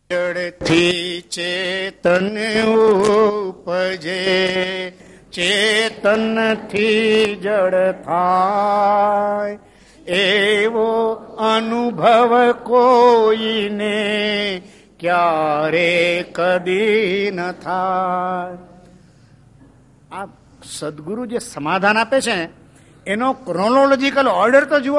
જડથી ચેતન ઉપજે, ચેતનથી જડ થાય, એવો અનુભવ કોઈને ક્યારે કદી ન થાય. આ સદગુરુ જે સમાધાન આપે છે એનો ક્રોનોલોજીકલ ઓર્ડર તો જુઓ.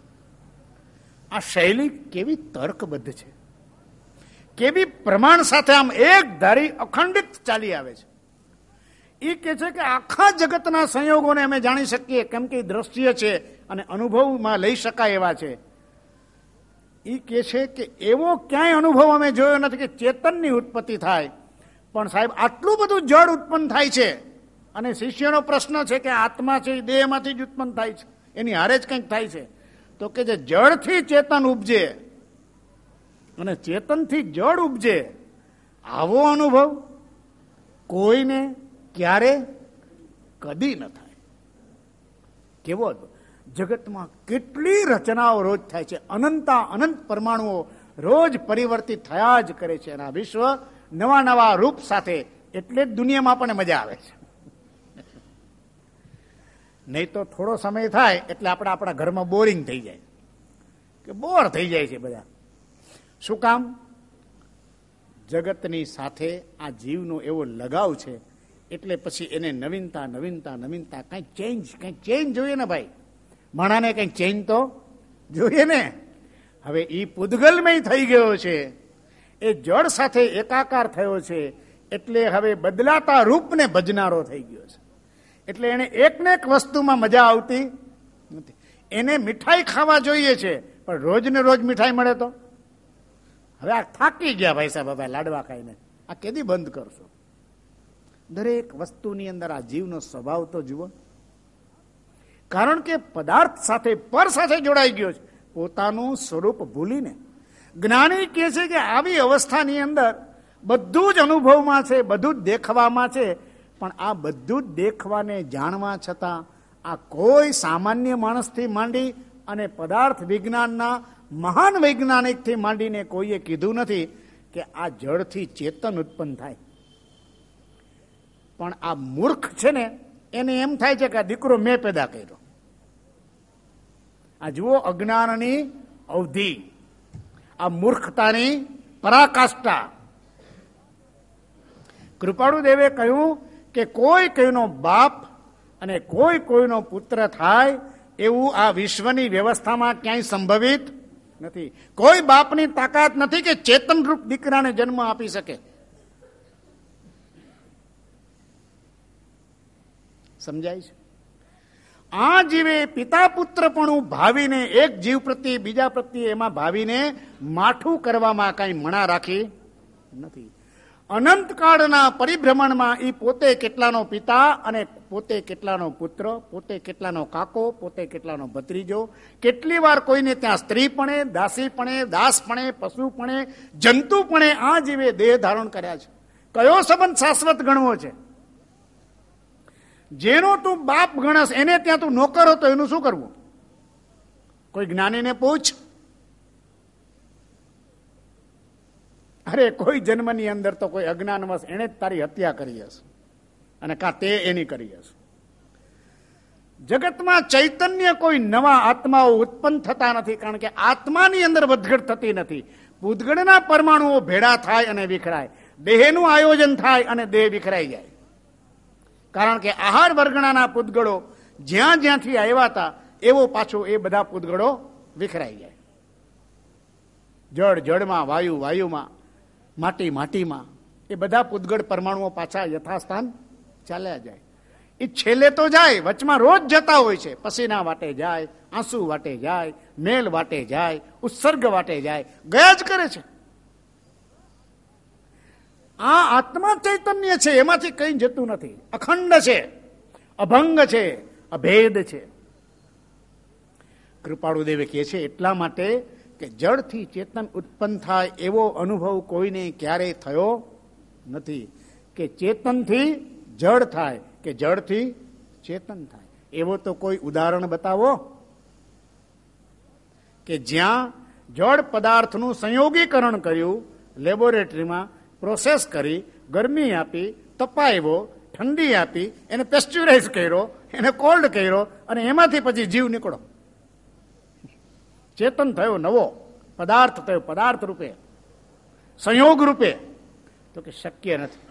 આ શૈલી કેવી તર્કબદ્ધ છે, કેવી પ્રમાણ સાથે આમ એક ધારી અખંડિત ચાલી આવે છે. એ કે છે કે આખા જગતના સંયોગોને અમે જાણી શકીએ કેમ કે દ્રષ્ટિય છે અને અનુભવમાં લઈ શકાય એવા છે. એ કે છે કે એવો ક્યાંય અનુભવ અમે જોયો નથી કે ચેતનની ઉત્પત્તિ થાય. પણ સાહેબ આટલું બધું જળ ઉત્પન્ન થાય છે અને શિષ્યનો પ્રશ્ન છે કે આત્મા છે એ દેહમાંથી જ ઉત્પન્ન થાય છે, એની હારે જ કંઈક થાય છે. તો કે જે જળથી ચેતન ઉપજે અને ચેતનથી જળ ઉપજે, આવો અનુભવ કોઈને ક્યારે કદી ન થાય. કેવો જગતમાં કેટલી રચનાઓ રોજ થાય છે, અનંત પરમાણુઓ રોજ પરિવર્તિત થયા જ કરે છે. અને આ વિશ્વ નવા નવા રૂપ સાથે, એટલે જ દુનિયામાં પણ મજા આવે છે. નહીં તો થોડો સમય થાય એટલે આપણે આપણા ઘરમાં બોરિંગ થઈ જાય કે બોર થઈ જાય છે બધા. શું કામ? જગતની સાથે આ જીવનો એવો લગાવ છે એટલે પછી એને નવીનતા નવીનતા નવીનતા કંઈક ચેન્જ જોઈએ ને ભાઈ. માણાને કંઈક ચેન્જ તો જોઈએ ને. હવે એ પૂદગલમય થઈ ગયો છે, એ જળ સાથે એકાકાર થયો છે એટલે હવે બદલાતા રૂપને ભજનારો થઈ ગયો છે. એટલે એને એકને એક વસ્તુમાં મજા આવતી નથી. એને મીઠાઈ ખાવા જોઈએ છે પણ રોજ ને રોજ મીઠાઈ મળે તો હવે આ થાકી ગયા ભાઈ સાહેબ, હવે લાડવા ખાઈને આ કેદી બંધ કરશો? દરેક વસ્તુની અંદર આ જીવનો સ્વભાવ તો જુઓ. કારણ કે પદાર્થ સાથે પર સાથે જોડાઈ ગયો છે, પોતાનું સ્વરૂપ ભૂલીને. જ્ઞાની કહે છે કે આવી અવસ્થાની અંદર બધું જ અનુભવમાં છે, બધું જ દેખવામાં છે, પણ આ બધું જ દેખવાને જાણવા છતાં આ કોઈ સામાન્ય માણસથી માંડી અને પદાર્થ વિજ્ઞાનના મહાન વૈજ્ઞાનિકથી માંડીને કોઈએ કીધું નથી કે આ જળથી ચેતન ઉત્પન્ન થાય. પણ આ મૂર્ખ છે ને એને એમ થાય છે કે આ દીકરો મેં પેદા કર્યો. આ જુઓ અજ્ઞાનની અવધિ, આ મૂર્ખતાની પરાકાષ્ઠા. કૃપાળુ દેવે કહ્યું કે કોઈ કોઈનો બાપ અને કોઈ કોઈનો પુત્ર થાય એવું આ વિશ્વની વ્યવસ્થામાં ક્યાંય સંભવિત નથી. કોઈ બાપની તાકાત નથી કે ચેતનરૂપ દીકરાને જન્મ આપી શકે. સમજાય છે? આ જીવે પિતા પુત્રપણું ભાવીને એક જીવ પ્રત્યે બીજા પ્રત્યે એમાં ભાવીને માઠું કરવામાં કઈ મણા રાખી નથી. અનંતકાળના પરિભ્રમણમાં એ પોતે કેટલાનો પિતા અને પોતે કેટલાનો પુત્ર, પોતે કેટલાનો કાકો, પોતે કેટલાનો ભત્રીજો, કેટલી વાર કોઈને ત્યાં સ્ત્રીપણે, દાસીપણે, દાસપણે, પશુપણે, જંતુપણે આ જીવે દેહ ધારણ કર્યા છે. કયો સંબંધ શાશ્વત ગણવો છે? જેનો તું બાપ ગણસ એને ત્યાં તું નોકર હતો એનું શું કરવું? કોઈ જ્ઞાનીને પૂછ. અરે કોઈ જન્મની અંદર તો કોઈ અજ્ઞાનવશ એને જ તારી હત્યા કરી હશે અને કાં તે એની કરી હશે. જગતમાં ચૈતન્ય કોઈ નવા આત્માઓ ઉત્પન્ન થતા નથી, કારણ કે આત્માની અંદર વધઘટ થતી નથી. પૂતગળના પરમાણુઓ ભેળા થાય અને વિખરાય, દેહનું આયોજન થાય અને દેહ વિખરાઈ જાય. કારણ કે આહાર વર્ગણાના પૂતગળો જ્યાં જ્યાંથી આવ્યા હતા એવો પાછો એ બધા પૂતગળો વિખરાઈ જાય. જળ જળમાં, વાયુ વાયુમાં, માટી માટીમાં, એ બધા પૂતગળ પરમાણુઓ પાછા યથાસ્થાન ચાલ્યા જાય. એ છેલ્લે તો જાય, વચમાં રોજ જતા હોય છે. પસીના વાટે જાય, આંસુ વાટે જાય, મેલ વાટે જાય, ઉત્સર્ગ વાટે જાય, ગયા જ કરે છે. આ આત્મા ચૈતન્ય છે, એમાંથી કઈ જતું નથી. અખંડ છે, અભંગ છે, અભેદ છે. કૃપાળુ દેવે કહે છે એટલા માટે કે જળથી ચેતન ઉત્પન્ન થાય એવો અનુભવ કોઈને ક્યારેય થયો નથી. કે ચેતનથી જળ થાય કે જળથી ચેતન થાય, એવો તો કોઈ ઉદાહરણ બતાવો કે જ્યાં જળ પદાર્થનું સંયોગીકરણ કર્યું લેબોરેટરીમાં પ્રોસેસ કરી, ગરમી આપી, તપાવ્યો, ઠંડી આપી, એને પેસ્ચ્યુરાઇઝ કર્યો, એને કોલ્ડ કર્યો, અને એમાંથી પછી જીવ નીકળો, ચેતન થયો, નવો પદાર્થ થયો, પદાર્થ રૂપે, સંયોગ રૂપે. તો કે શક્ય નથી,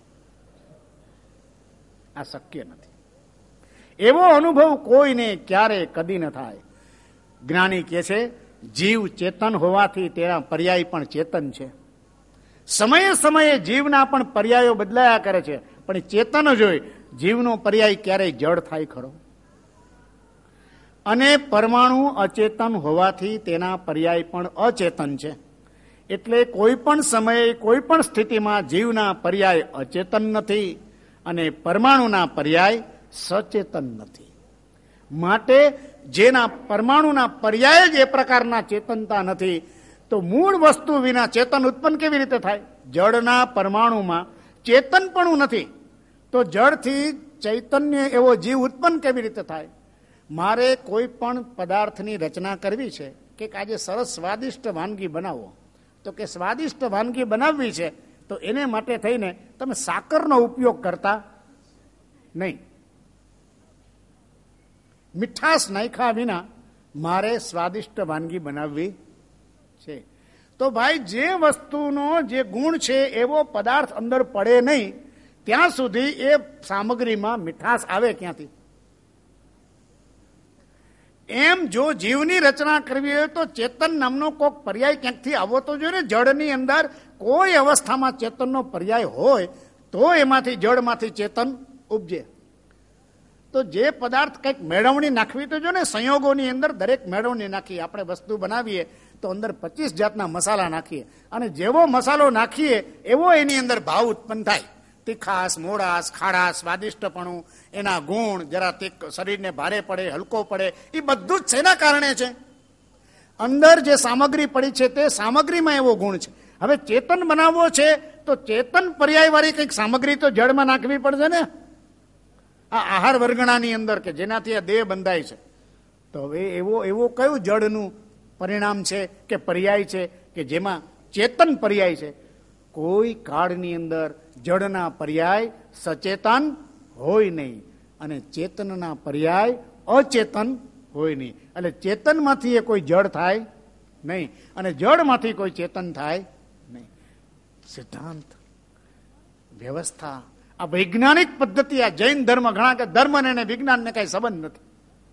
આ શક્ય નથી. એવો અનુભવ કોઈને ક્યારે કદી ન થાય. જ્ઞાની કહે છે જીવ ચેતન હોવાથી તેના પર્યાય પણ ચેતન છે. સમયે સમયે જીવના પણ પર્યાયો બદલાયા કરે છે, પણ ચેતન જોઈ જીવનો પર્યાય ક્યારેય જડ થાય ખરો? અને પરમાણુ અચેતન હોવાથી તેના પર્યાય પણ અચેતન છે. એટલે કોઈ પણ સમયે કોઈ પણ સ્થિતિમાં જીવના પર્યાય અચેતન નથી અને પરમાણુના પર્યાય સચેતન નથી. માટે જેના પરમાણુના પર્યાય જ એ પ્રકારના ચેતનતા નથી, તો મૂળ વસ્તુ વિના ચેતન ઉત્પન્ન કેવી રીતે થાય? જળના પરમાણુમાં ચેતનપણું નથી, તો જળથી ચૈતન્ય એવો જીવ ઉત્પન્ન કેવી રીતે થાય? મારે કોઈ પણ પદાર્થની રચના કરવી છે કે આજે સરસ સ્વાદિષ્ટ વાનગી બનાવો, તો કે સ્વાદિષ્ટ વાનગી બનાવવી છે તો એને માટે થઈને તમે સાકરનો ઉપયોગ કરતા નહીં. મીઠાશ નાખ્યા વિના મારે સ્વાદિષ્ટ વાનગી બનાવવી છે. તો ભાઈ જે વસ્તુનો જે ગુણ છે એવો પદાર્થ અંદર પડે નહીં ત્યાં સુધી એ સામગ્રીમાં મીઠાશ આવે ક્યાંથી? એમ જો જીવની રચના કરવી હોય તો ચેતન નામનો કોઈક પર્યાય ક્યાંકથી આવવો તો જોઈએ ને. જળની અંદર કોઈ અવસ્થામાં ચેતનનો પર્યાય હોય તો એમાંથી જળમાંથી ચેતન ઉપજે. તો જે પદાર્થ કંઈક મેળવણી નાખવી તો જો ને, સંયોગોની અંદર દરેક મેળવણી નાખીએ. આપણે વસ્તુ બનાવીએ તો અંદર 25 જાતના મસાલા નાખીએ, અને જેવો મસાલો નાખીએ એવો એની અંદર ભાવ ઉત્પન્ન થાય. તીખાસ, મોડાસ, ખાડાસ, સ્વાદિષ્ટપણું, એના ગુણ, જરા શરીરને ભારે પડે, હલકો પડે, એ બધું જ શેના કારણે છે? અંદર જે સામગ્રી પડી છે તે સામગ્રીમાં એવો ગુણ છે. હવે ચેતન બનાવવો છે તો ચેતન પર્યાયવાળી કંઈક સામગ્રી તો જળમાં નાખવી પડશે ને. આ આહાર વર્ગણાની અંદર કે જેનાથી આ દેહ બંધાય છે, તો હવે એવો કયું જળનું પરિણામ છે કે પર્યાય છે કે જેમાં ચેતન પર્યાય છે? કોઈ કાળની અંદર જળના પર્યાય સચેતન હોય નહીં અને ચેતનના પર્યાય અચેતન હોય નહીં. એટલે ચેતનમાંથી એ કોઈ જળ થાય નહીં અને જળમાંથી કોઈ ચેતન થાય નહીં. સિદ્ધાંત, વ્યવસ્થા, આ વૈજ્ઞાનિક પદ્ધતિ, આ જૈન ધર્મ ઘણા કે ધર્મ અને વિજ્ઞાનને કઈ સંબંધ નથી.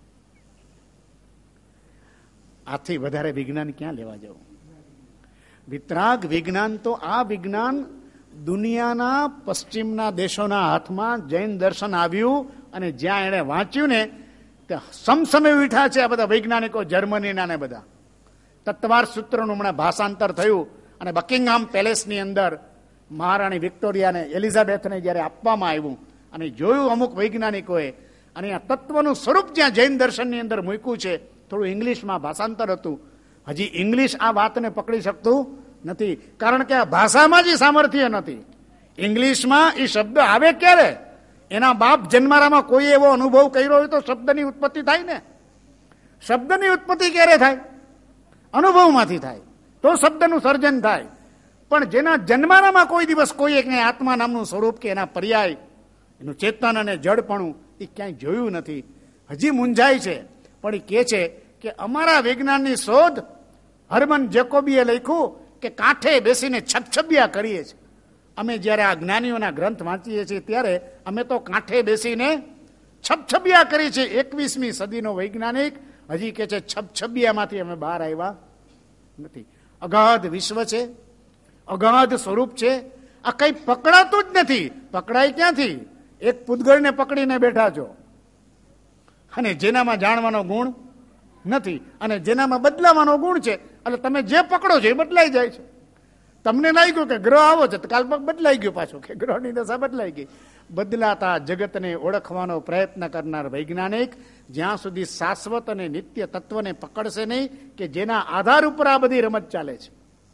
આથી વધારે વિજ્ઞાન ક્યાં લેવા જવું? વિતરાગ વિજ્ઞાન તો આ વિજ્ઞાન દુનિયાના પશ્ચિમના દેશોના હાથમાં જૈન દર્શન આવ્યું અને જ્યાં એણે વાંચ્યું ને ત્યાં સમસમે ઉઠ્યા છે આ બધા વૈજ્ઞાનિકો, જર્મનીના ને બધા. તત્વાર સૂત્રનું હમણાં ભાષાંતર થયું અને બકિંગહામ પેલેસની અંદર મહારાણી વિક્ટોરિયાને, એલિઝાબેથને જ્યારે આપવામાં આવ્યું અને જોયું અમુક વૈજ્ઞાનિકોએ, અને આ તત્વનું સ્વરૂપ જ્યાં જૈન દર્શનની અંદર મૂક્યું છે, થોડું ઇંગ્લિશમાં ભાષાંતર હતું. હજી ઇંગ્લિશ આ વાતને પકડી શકતું નથી, કારણ કે આ ભાષામાં જ સામર્થ્ય નથી. ઇંગ્લિશમાં એ શબ્દ આવે ક્યારે? એના બાપ જન્મારામાં કોઈ એવો અનુભવ કર્યો હોય તો શબ્દની ઉત્પત્તિ થાય ને. શબ્દની ઉત્પત્તિ ક્યારે થાય? અનુભવમાંથી થાય, તો શબ્દનું સર્જન થાય. પણ જેના જન્મારામાં કોઈ દિવસ કોઈ એકને આત્મા નામનું સ્વરૂપ કે એના પર્યાય, એનું ચેતન અને જડપણું એ ક્યાંય જોયું નથી. હજી મૂંઝાય છે. પણ એ કહે છે કે અમારા વિજ્ઞાનની શોધ, હર્મન જેકોબીએ લખ્યું કે કાંઠે બેસીને છબછબિયા કરીએ છીએ. અમે જ્યારે આ જ્ઞાનીઓના ગ્રંથ વાંચીએ છીએ ત્યારે અમે તો કાંઠે બેસીને છબછબિયા કરી છે. 21મી સદીનો વૈજ્ઞાનિક હજી કે છે છબછબિયામાંથી અમે બહાર આવ્યા નથી. અગાધ વિશ્વ છે, અગાધ સ્વરૂપ છે, આ કઈ પકડાતું જ નથી. પકડાય ક્યાંથી? એક પૂતગળને પકડીને બેઠા છો અને જેનામાં જાણવાનો ગુણ નથી અને જેનામાં બદલાવાનો ગુણ છે. એટલે તમે જે પકડો છો એ બદલાઈ જાય છે. તમને લાગ્યું કે ગ્રહ આવો છે તો કાલ બદલાઈ ગયો પાછો, કે ગ્રહની દશા બદલાઈ ગઈ. બદલાતા જગતને ઓળખવાનો પ્રયત્ન કરનાર વૈજ્ઞાનિક જ્યાં સુધી શાશ્વત અને નિત્ય તત્વને પકડશે નહીં કે જેના આધાર ઉપર આ બધી રમત ચાલે છે.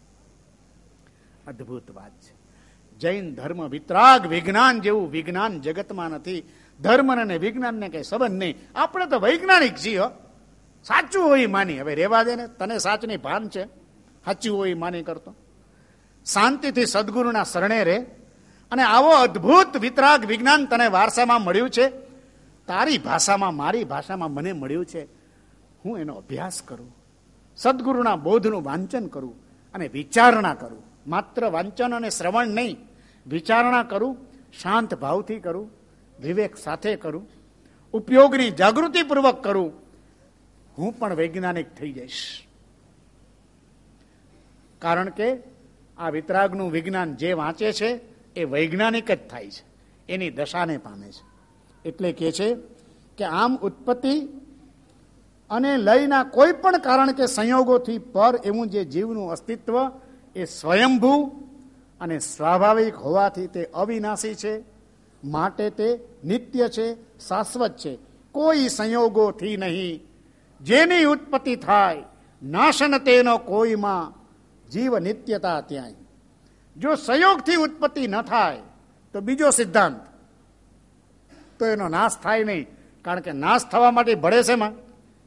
અદભુત વાત છે. જૈન ધર્મ વિતરાગ વિજ્ઞાન જેવું વિજ્ઞાન જગતમાં નથી. ધર્મ અને વિજ્ઞાનને કઈ સંબંધ નહીં. આપણે તો વૈજ્ઞાનિક છીએ. સાચું હોય માની, હવે રેવા દે ને, તને સાચની ભાન છે, સાચું હોય માની કરતો. શાંતિથી સદગુરુના શરણે રહે અને આવો અદ્ભુત વિતરાગ વિજ્ઞાન તને વારસામાં મળ્યું છે, તારી ભાષામાં, મારી ભાષામાં મને મળ્યું છે, હું એનો અભ્યાસ કરું, સદગુરુના બોધનું વાંચન કરું અને વિચારણા કરું. માત્ર વાંચન અને શ્રવણ નહીં, વિચારણા કરું, શાંત ભાવથી કરું, વિવેક સાથે કરું, ઉપયોગની જાગૃતિપૂર્વક કરું, હું પણ વૈજ્ઞાનિક થઈ જઈશ. કારણ કે આ વિતરાગનું વિજ્ઞાન જે વાંચે છે એ વૈજ્ઞાનિક જ થાય છે, એની દશાને પામે છે. એટલે કહે છે કે આમ ઉત્પત્તિ અને લયના કોઈ પણ કારણ કે સંયોગોથી પર એવું જે જીવનું અસ્તિત્વ એ સ્વયંભૂ અને સ્વાભાવિક હોવાથી તે અવિનાશી છે, માટે તે નિત્ય છે, શાશ્વત છે, કોઈ સંયોગોથી નહીં. જેની ઉત્પત્તિ થાય નાશન તેનો કોઈમાં, જીવ નિત્યતા ત્યાંય. જો સંયોગથી ઉત્પત્તિ ન થાય તો બીજો સિદ્ધાંત, તો એનો નાશ થાય નહીં. કારણ કે નાશ થવા માટે ભળે છે માં.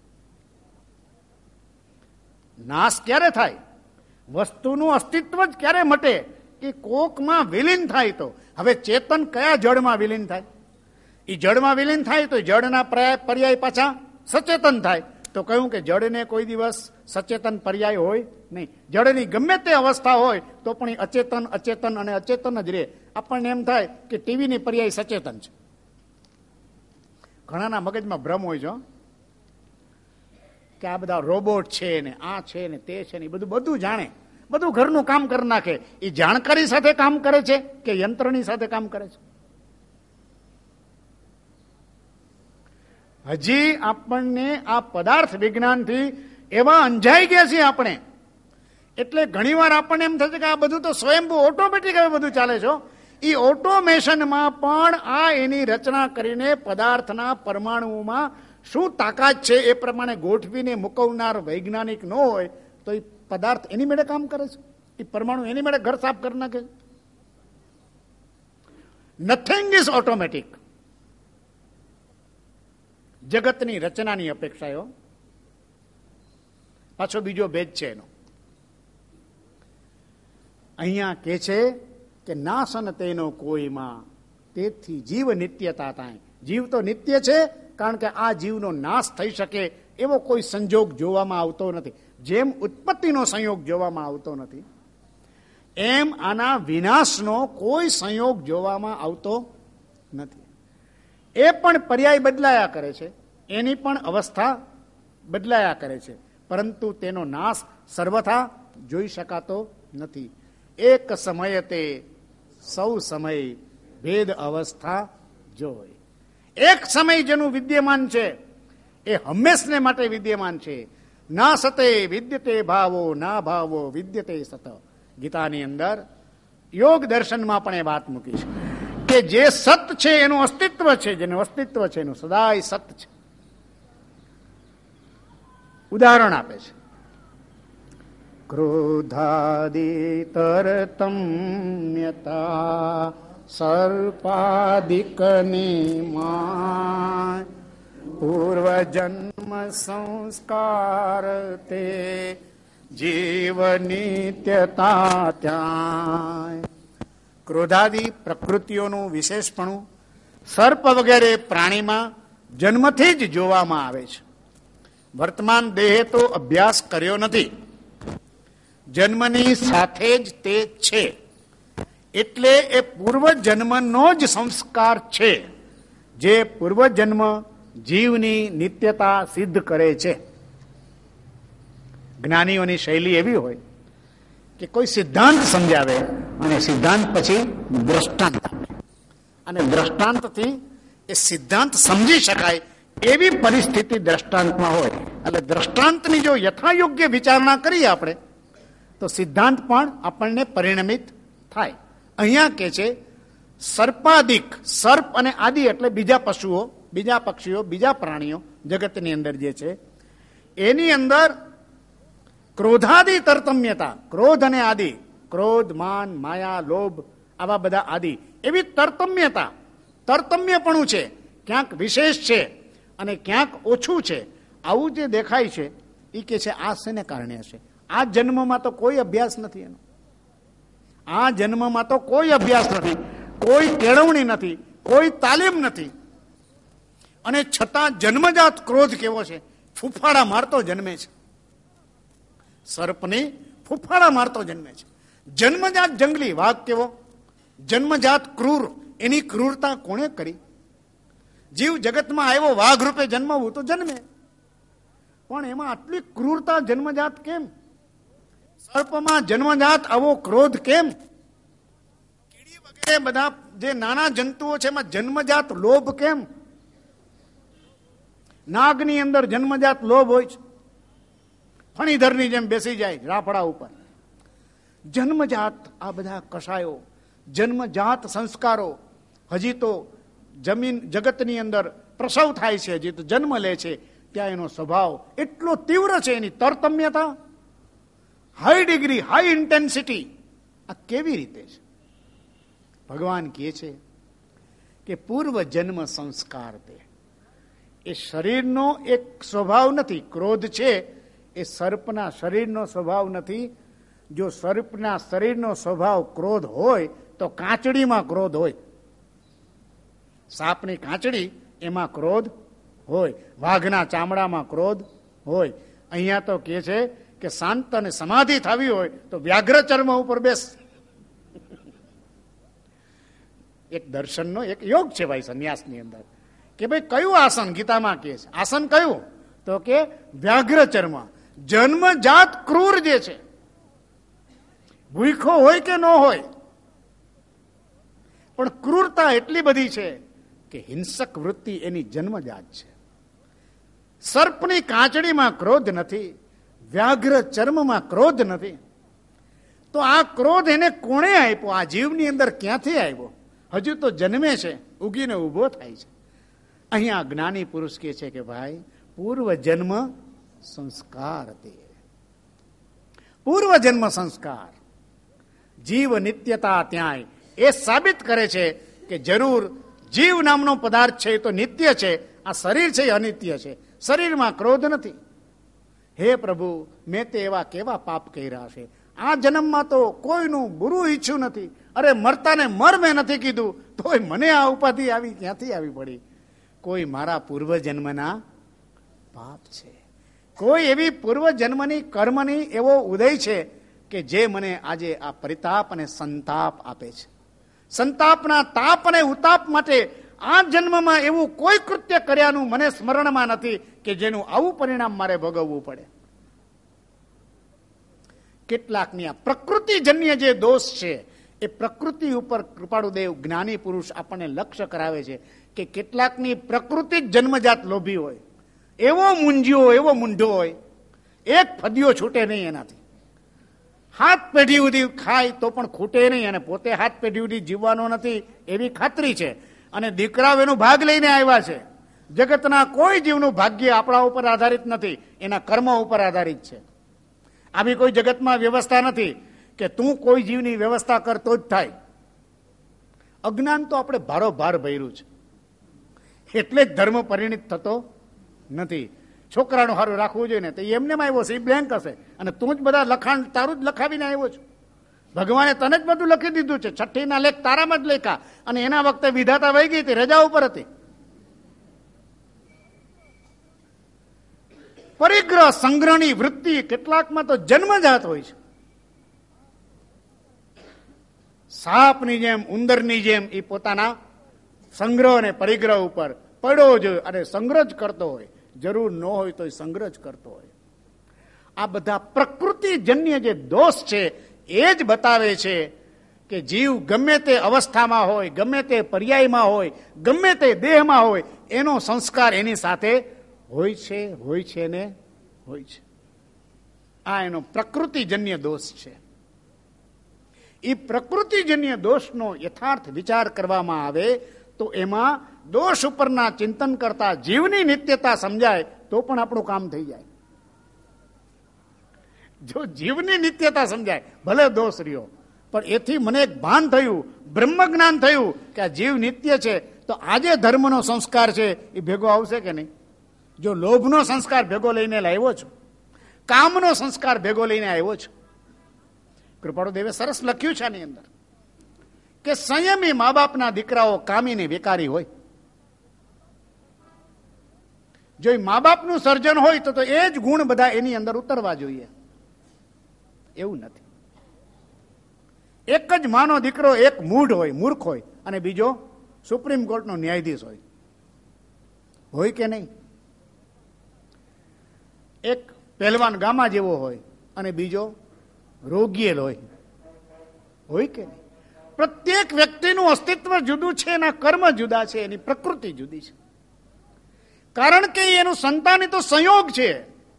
નાશ ક્યારે થાય? વસ્તુનું અસ્તિત્વ જ ક્યારે મટે? કે કોકમાં વિલીન થાય તો. હવે ચેતન કયા જળમાં વિલીન થાય? એ જળમાં વિલીન થાય તો જળના પર્યાય પાછા સચેતન થાય. તો કહ્યું કે જળને કોઈ દિવસ સચેતન પર્યાય હોય નહીં. જળની ગમે તે અવસ્થા હોય તો પણ એ અચેતન અચેતન અને અચેતન જ રહે. આપણને એમ થાય કે ટીવીની પર્યાય સચેતન છે. ઘણાના મગજમાં ભ્રમ હોય છે કે આ બધા રોબોટ છે ને આ છે ને તે છે ને બધું જાણે, બધું ઘરનું કામ કરી નાખે. એ જાણકારી સાથે કામ કરે છે કે યંત્રની સાથે કામ કરે છે? હજી આપણને આ પદાર્થ વિજ્ઞાનથી એવા અંજાઈ ગયા છીએ આપણે. એટલે ઘણીવાર આપણને એમ થશે કે આ બધું તો સ્વયંભૂ ઓટોમેટિક હવે બધું ચાલે છે. એ ઓટોમેશનમાં પણ આ એની રચના કરીને પદાર્થના પરમાણુઓમાં શું તાકાત છે એ પ્રમાણે ગોઠવીને મૂકવનાર વૈજ્ઞાનિક ન હોય તો એ પદાર્થ એની મેળે કામ કરે છે? એ પરમાણુ એની મેળે ઘર સાફ કરી નાખે? Nothing is automatic. જગતની રચનાની અપેક્ષાઓ પાછો બીજો ભેદ છે એનો. અહીંયા કે છે કે નાશન તેનો કોઈમાં, તેથી જીવ નિત્યતા થાય. જીવ તો નિત્ય છે કારણ કે આ જીવનો નાશ થઈ શકે એવો કોઈ સંજોગ જોવામાં આવતો નથી. જેમ ઉત્પત્તિનો સંયોગ જોવામાં આવતો નથી એમ આના વિનાશનો કોઈ સંયોગ જોવામાં આવતો નથી. એ પણ પર્યાય બદલાયા કરે છે, એની પણ અવસ્થા બદલાયા કરે છે, પરંતુ તેનો નાશ સર્વથા જોઈ શકાતો નથી. એક સમયે તે સૌ સમય ભેદ અવસ્થા જોઈ. એક સમય જેનું વિદ્યમાન છે એ હંમેશને માટે વિદ્યમાન છે. ના સતે વિદ્યતે ભાવો, ના ભાવો વિદ્યતે સત. ગીતાની અંદર યોગ દર્શનમાં પણ એ વાત મૂકી છે કે જે સત છે એનું અસ્તિત્વ છે, જેનું અસ્તિત્વ છે એનું સદાય સત છે. ઉદાહરણ આપે છે, ક્રોધાદિતરતમ્યતા સર્પાદિકની માય, પૂર્વજન્મ સંસ્કાર તે જીવ નિત્યતા ત્યાં. ક્રોધાદિ પ્રકૃતિઓનું વિશેષપણું સર્પ વગેરે પ્રાણીમાં જન્મથી જ જોવામાં આવે છે. વર્તમાન દેહે તો અભ્યાસ કર્યો નથી, જન્મની સાથે જ તે છે. એટલે એ પૂર્વજન્મનો જ સંસ્કાર છે જે પૂર્વજન્મ જીવની નિત્યતા સિદ્ધ કરે છે. જ્ઞાનીઓની શૈલી એવી હોય કે કોઈ સિદ્ધાંત સમજાવે અને સિદ્ધાંત પછી દ્રષ્ટાંત આપે, અને દ્રષ્ટાંતથી એ સિદ્ધાંત સમજી શકાય એવી પરિસ્થિતિ દ્રષ્ટાંતમાં હોય. એટલે દ્રષ્ટાંતની જો યથાયોગ્ય વિચારણા કરીએ આપણે તો સિદ્ધાંત પણ આપણને પરિણમિત થાય. અહીંયા કે છે સર્પાદિક, સર્પ અને આદિ એટલે બીજા પશુઓ, બીજા પક્ષીઓ, બીજા પ્રાણીઓ જગતની અંદર જે છે એની અંદર ક્રોધાદિ તરતમ્યતા, ક્રોધ અને આદિ, ક્રોધ, માન, માયા, લોભ, આવા બધા આદિ, એવી તરતમ્યતા, તરતમ્યપણું છે. ક્યાંક વિશેષ છે અને ક્યાંક ઓછું છે. આવું જે દેખાય છે એ કે છે આ શેને કારણે હશે? આ જન્મમાં તો કોઈ અભ્યાસ નથી એનો. આ જન્મમાં તો કોઈ અભ્યાસ નથી, કોઈ કેળવણી નથી, કોઈ તાલીમ નથી, અને છતાં જન્મજાત ક્રોધ કેવો છે, ફૂફાડા મારતો જન્મે છે. સર્પની ફૂફાડા મારતો જન્મે છે. જન્મજાત જંગલી વાઘ કેવો, જન્મજાત ક્રૂર, એની ક્રૂરતા કોણે કરી? જીવ જગતમાં આવ્યો વાઘ રૂપે જન્મવું તો જન્મે, પણ એમાં આટલી ક્રૂરતા જન્મજાત કેમ? સર્પમાં જન્મજાત આવો ક્રોધ કેમ? કીડી વગેરે બધા જે નાના જંતુઓ છે એમાં જન્મજાત લોભ કેમ? નાગની અંદર જન્મજાત લોભ હોય છે, ફણીધરની જેમ બેસી જાય રાફડા ઉપર. જન્મજાત આ બધા કષાયો, જન્મજાત સંસ્કારો. હજી તો જગતની અંદર પ્રસવ થાય છે, હજી તો જન્મ લે છે, ત્યાં એનો સ્વભાવ એટલો તીવ્ર છે, એની તરતમ્યતા, હાઈ ડિગ્રી, હાઈ ઇન્ટેન્સિટી. આ કેવી રીતે છે? ભગવાન કહે છે કે પૂર્વ જન્મ સંસ્કાર તે. એ શરીરનો એક સ્વભાવ નથી. ક્રોધ છે એ સર્પના શરીરનો સ્વભાવ નથી. જો સર્પના શરીરનો સ્વભાવ ક્રોધ હોય તો કાચડીમાં ક્રોધ હોય. સાપની કાચડી એમાં ક્રોધ હોય, વાઘના ચામડામાં ક્રોધ હોય. અહીંયા તો કહે છે કે શાંત અને સમાધિ થવી હોય તો વ્યાઘ્ર ચર્મ ઉપર બેસ. એક દર્શનનો એક યોગ છે ભાઈ સંન્યાસની અંદર, કે ભાઈ કયું આસન ગીતામાં કહે છે, આસન કયું? તો કે વ્યાઘ્ર ચર્મ. જન્મજાત ક્રૂર જે છે, ભૂખો હોય કે ન હોય, પણ ક્રૂરતા એટલી બધી છે કે હિંસક વૃત્તિ એની જન્મજાત છે. સર્પની કાચડીમાં ક્રોધ નથી, વ્યાઘ્ર ચર્મમાં ક્રોધ નથી. તો આ ક્રોધ એને કોણે આપ્યો? આ જીવની અંદર ક્યાંથી આવ્યો? હજુ તો જન્મે છે, ઉગીને ઉભો થાય છે. અહીંયા જ્ઞાની પુરુષ કહે છે કે ભાઈ પૂર્વ જન્મ સંસ્કાર તે. પૂર્વ જન્મ સંસ્કાર, જીવ નિત્યતા ત્યાંય એ સાબિત કરે છે કે જરૂર જીવ નામનો પદાર્થ છે એ તો નિત્ય છે, આ શરીર છે એ અનિત્ય છે. શરીરમાં ક્રોધ નથી. હે પ્રભુ, મેં તે એવા કેવા પાપ કર્યા છે. આ જન્મમાં તો કોઈનું બુરું ઈચ્છું નથી. અરે મરતાને મર મેં નથી કીધું, તોય મને આ ઉપાધિ આવી ક્યાંથી આવી પડી? કોઈ મારા પૂર્વજન્મના પાપ છે, કોઈ એવી પૂર્વજન્મની કર્મની એવો ઉદય છે કે જે મને આજે આ પરિતાપ અને સંતાપ આપે છે. સંતાપના તાપ અને ઉતાપ માટે આ જન્મમાં એવું કોઈ કૃત્ય કર્યાનું મને સ્મરણમાં નથી કે જેનું આવું પરિણામ મારે ભોગવવું પડે. કેટલાકની આ પ્રકૃતિજન્ય જે દોષ છે એ પ્રકૃતિ ઉપર કૃપાળુદેવ જ્ઞાની પુરુષ આપણને લક્ષ્ય કરાવે છે કે કેટલાકની પ્રકૃતિ જ જન્મજાત લોભી હોય, એવો મૂંઝ્યો, એવો મૂંઢો હોય, એક ફદિયો છૂટે નહીં એનાથી. હાથ પેઢી સુધી ખાય તો પણ ખૂટે નહીં, અને પોતે હાથ પેઢી સુધી જીવવાનો નથી એવી ખાતરી છે. અને દીકરાઓ એનો ભાગ લઈને આવ્યા છે. જગતના કોઈ જીવનું ભાગ્ય આપણા ઉપર આધારિત નથી, એના કર્મ ઉપર આધારિત છે. આવી કોઈ જગતમાં વ્યવસ્થા નથી કે તું કોઈ જીવની વ્યવસ્થા કર તો જ થાય. અજ્ઞાન તો આપણે ભારોભાર ભર્યું છે, એટલે જ ધર્મ પરિણિત થતો નથી. છોકરાનું સારું રાખવું જોઈએ ને તો એમને આવ્યો છે, એ બ્લેન્ક હશે, અને તું જ બધા લખાણ તારું જ લખાવીને આવ્યો છું. ભગવાને તને જ બધું લખી દીધું છે. 6 લેખ તારામાં જ લેખા, અને એના વખતે વિધાતા વહી ગઈ હતી, રજા ઉપર હતી. પરિગ્રહ સંગ્રહની વૃત્તિ કેટલાકમાં તો જન્મજાત હોય છે. સાપની જેમ, ઉંદરની જેમ એ પોતાના સંગ્રહ અને પરિગ્રહ ઉપર પડ્યો જ અને સંગ્રહ જ કરતો હોય. જરૂર ન હોય તો સંગ્રહ જ કરતો હોય. આ બધા પ્રકૃતિજન્ય જે દોષ છે એ જ બતાવે છે કે જીવ ગમે તે અવસ્થામાં હોય, ગમે તે પર્યાયમાં હોય, ગમે તે દેહમાં હોય, એનો સંસ્કાર એની સાથે હોય છે ને હોય છે. આ એનો પ્રકૃતિજન્ય દોષ છે. એ પ્રકૃતિજન્ય દોષનો યથાર્થ વિચાર કરવામાં આવે તો એમાં દોષ ઉપરના ચિંતન કરતા જીવની નિત્યતા સમજાય તો પણ આપણું કામ થઈ જાય. જો જીવની નિત્યતા સમજાય, ભલે દોષ રહ્યો, પણ એથી મને એક ભાન થયું, બ્રહ્મ જ્ઞાન થયું કે આ જીવ નિત્ય છે, તો આજે ધર્મનો સંસ્કાર છે એ ભેગો આવશે કે નહીં? જો લોભનો સંસ્કાર ભેગો લઈને લાવ્યો છું, કામનો સંસ્કાર ભેગો લઈને આવ્યો છું, કૃપાળુદેવે સરસ લખ્યું છે આની અંદર કે સંયમી મા બાપના દીકરાઓ કામી ને વિકારી હોય. જો મા બાપનું સર્જન હોય તો એ જ ગુણ બધા એની અંદર ઉતરવા જોઈએ. એવું નથી. એક જ માનો દીકરો એક મૂઢ હોય, મૂર્ખ હોય, અને બીજો સુપ્રીમ કોર્ટનો ન્યાયાધીશ હોય. હોય કે નહીં? એક પહેલવાન ગામા જેવો હોય અને બીજો રોગીએલ હોય. હોય કે નહીં? પ્રત્યેક વ્યક્તિનું અસ્તિત્વ જુદું છે, એના કર્મ જુદા છે, એની પ્રકૃતિ જુદી છે. કારણ કે એનું સંતાન તો સંયોગ છે.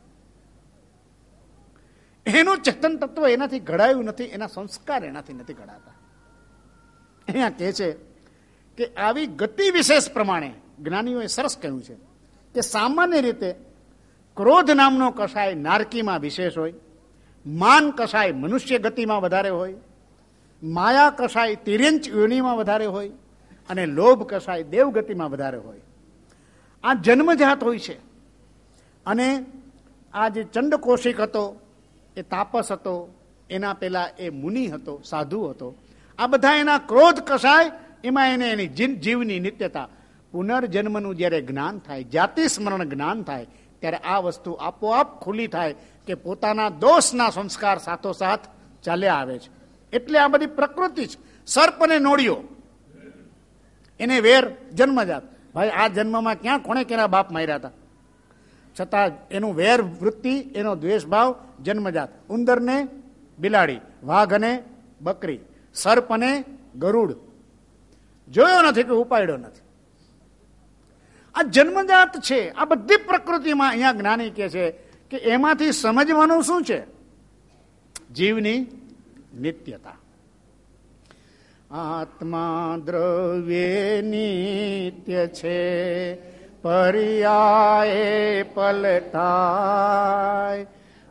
એનું ચેતન તત્વ એનાથી ઘડાયું નથી, એના સંસ્કાર એનાથી નથી ઘડાતા. અહીંયા કહે છે કે આવી ગતિ વિશેષ પ્રમાણે જ્ઞાનીઓએ સરસ કહ્યું છે કે સામાન્ય રીતે ક્રોધ નામનો કષાય નારકીમાં વિશેષ હોય, માન કષાય મનુષ્ય ગતિમાં વધારે હોય, માયા કષાય તિર્યંચ યોનિમાં વધારે હોય, અને લોભ કષાય દેવગતિમાં વધારે હોય. આ જન્મજાત હોય છે. અને આ જે ચંડકોશિક હતો, એ તાપસ હતો, એના પેલા એ મુનિ હતો, સાધુ હતો. આ બધા એના ક્રોધ કષાય, એમાં એને એની જીવની નિત્યતા, પુનર્જન્મનું જ્યારે જ્ઞાન થાય, જાતિ સ્મરણ જ્ઞાન થાય, ત્યારે આ વસ્તુ આપોઆપ ખુલ્લી થાય કે પોતાના દોષના સંસ્કાર સાથોસાથ ચાલ્યા આવે છે. એટલે આ બધી પ્રકૃતિ છે. સર્પ અને નોળિયો, એને વેર જન્મજાત. ભાઈ આ જન્મમાં ક્યાં કોણે કેના બાપ માર્યા હતા, છતાં એનું વેર વૃત્તિ, એનો દ્વેષ ભાવ જન્મજાત. ઉંદર ને બિલાડી, વાઘ અને બકરી, સર્પ અને ગરુડ. જોયો નથી કે ઉપાડ્યો નથી. આ જન્મજાત છે. આ બધી પ્રકૃતિમાં અહીંયા જ્ઞાની કહે છે કે એમાંથી સમજવાનું શું છે? જીવની નિત્યતા. આત્મા દ્રવ્ય નિત્ય છે, પર્યાય પલટાય,